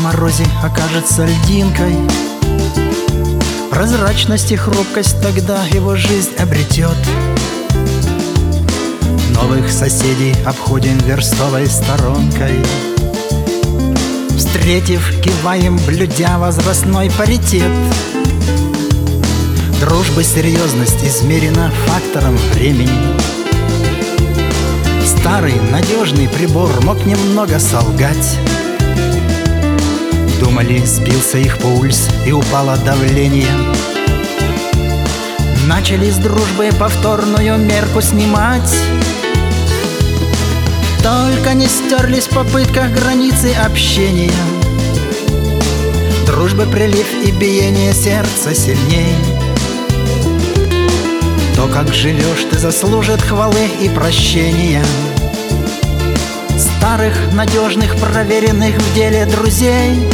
морозе окажется льдинкой. Прозрачность и хрупкость тогда его жизнь обретет. Новых соседей обходим верстовой сторонкой. Встретив, киваем, блюдя возрастной паритет. Дружбы серьезность измерена фактором времени. Старый надежный прибор мог немного солгать. Думали, сбился их пульс и упало давление. Начали с дружбы повторную мерку снимать. Только не стерлись в попытках границы общения. Дружбы прилив и биение сердца сильней. То, как живешь, ты заслужит хвалы и прощения. Старых, надежных, проверенных в деле друзей.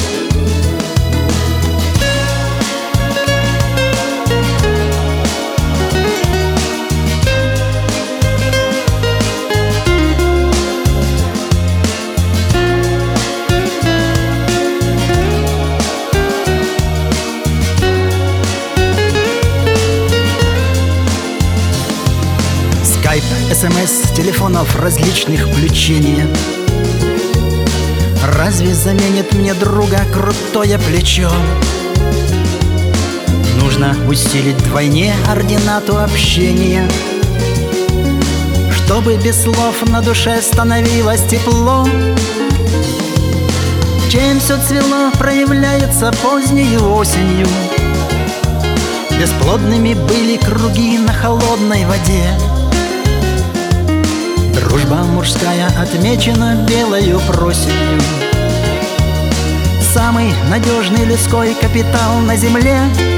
Скайп, СМС, телефонов различных включения. Разве заменит мне друга крутое плечо? Нужно усилить вдвойне ординату общения, чтобы без слов на душе становилось тепло. Чем все цвело, проявляется поздней осенью. Бесплодными были круги на холодной воде. Дружба мужская отмечена белою проседью. Самый надежный людской капитал на земле.